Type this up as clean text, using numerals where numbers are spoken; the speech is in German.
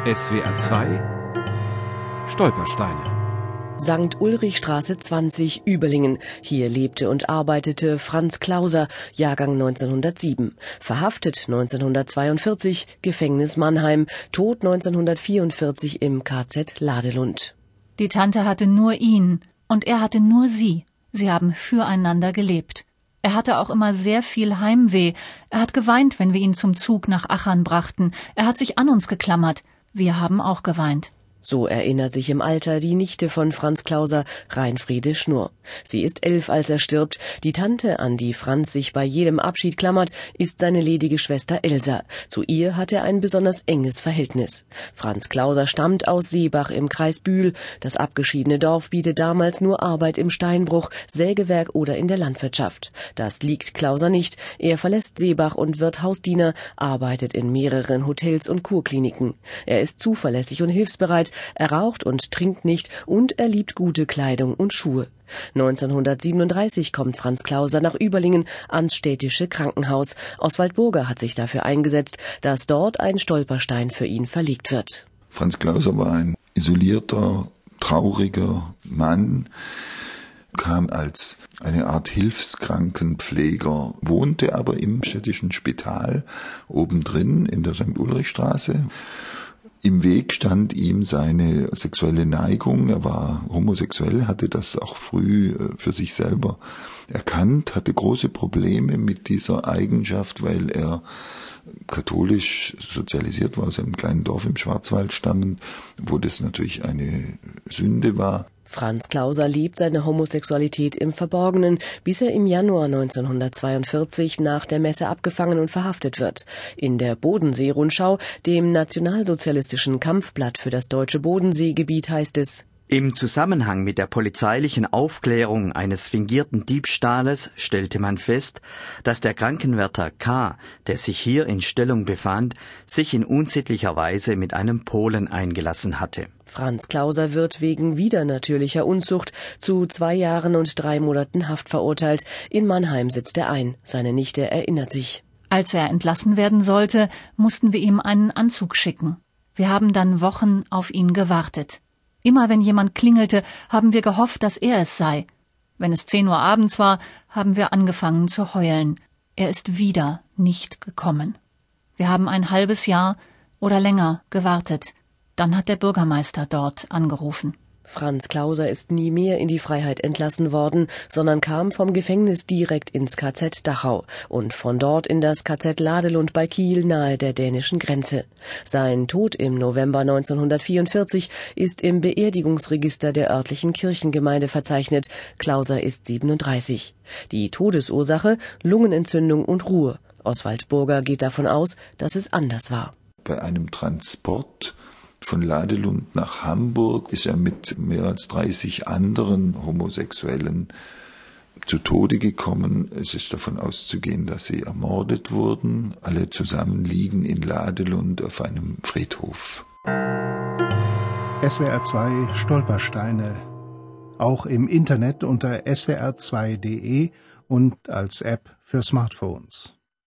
SWR 2 Stolpersteine. St. Ulrichstraße 20, Überlingen. Hier lebte und arbeitete Franz Klauser, Jahrgang 1907. Verhaftet 1942, Gefängnis Mannheim, Tod 1944 im KZ Ladelund. Die Tante hatte nur ihn und er hatte nur sie. Sie haben füreinander gelebt. Er hatte auch immer sehr viel Heimweh. Er hat geweint, wenn wir ihn zum Zug nach Achern brachten. Er hat sich an uns geklammert. Wir haben auch geweint. So erinnert sich im Alter die Nichte von Franz Klauser, Reinfriede Schnurr. Sie ist 11, als er stirbt. Die Tante, an die Franz sich bei jedem Abschied klammert, ist seine ledige Schwester Elsa. Zu ihr hat er ein besonders enges Verhältnis. Franz Klauser stammt aus Seebach im Kreis Bühl. Das abgeschiedene Dorf bietet damals nur Arbeit im Steinbruch, Sägewerk oder in der Landwirtschaft. Das liegt Klauser nicht. Er verlässt Seebach und wird Hausdiener, arbeitet in mehreren Hotels und Kurkliniken. Er ist zuverlässig und hilfsbereit. Er raucht und trinkt nicht und er liebt gute Kleidung und Schuhe. 1937 kommt Franz Klauser nach Überlingen ans städtische Krankenhaus. Oswald Burger hat sich dafür eingesetzt, dass dort ein Stolperstein für ihn verlegt wird. Franz Klauser war ein isolierter, trauriger Mann, kam als eine Art Hilfskrankenpfleger, wohnte aber im städtischen Spital obendrin in der St. Ulrichstraße. Im Weg stand ihm seine sexuelle Neigung. Er war homosexuell, hatte das auch früh für sich selber erkannt, hatte große Probleme mit dieser Eigenschaft, weil er katholisch sozialisiert war, aus einem kleinen Dorf im Schwarzwald stammend, wo das natürlich eine Sünde war. Franz Klauser lebt seine Homosexualität im Verborgenen, bis er im Januar 1942 nach der Messe abgefangen und verhaftet wird. In der Bodensee-Rundschau, dem nationalsozialistischen Kampfblatt für das deutsche Bodenseegebiet, heißt es: Im Zusammenhang mit der polizeilichen Aufklärung eines fingierten Diebstahles stellte man fest, dass der Krankenwärter K., der sich hier in Stellung befand, sich in unsittlicher Weise mit einem Polen eingelassen hatte. Franz Klauser wird wegen widernatürlicher Unzucht zu 2 Jahren und 3 Monaten Haft verurteilt. In Mannheim sitzt er ein. Seine Nichte erinnert sich. Als er entlassen werden sollte, mussten wir ihm einen Anzug schicken. Wir haben dann Wochen auf ihn gewartet. Immer wenn jemand klingelte, haben wir gehofft, dass er es sei. Wenn es 10 Uhr abends war, haben wir angefangen zu heulen. Er ist wieder nicht gekommen. Wir haben ein halbes Jahr oder länger gewartet. Dann hat der Bürgermeister dort angerufen. Franz Klauser ist nie mehr in die Freiheit entlassen worden, sondern kam vom Gefängnis direkt ins KZ Dachau und von dort in das KZ Ladelund bei Kiel nahe der dänischen Grenze. Sein Tod im November 1944 ist im Beerdigungsregister der örtlichen Kirchengemeinde verzeichnet. Klauser ist 37. Die Todesursache: Lungenentzündung und Ruhe. Oswald Burger geht davon aus, dass es anders war. Bei einem Transport von Ladelund nach Hamburg ist er mit mehr als 30 anderen Homosexuellen zu Tode gekommen. Es ist davon auszugehen, dass sie ermordet wurden. Alle zusammen liegen in Ladelund auf einem Friedhof. SWR 2 Stolpersteine. Auch im Internet unter swr2.de und als App für Smartphones.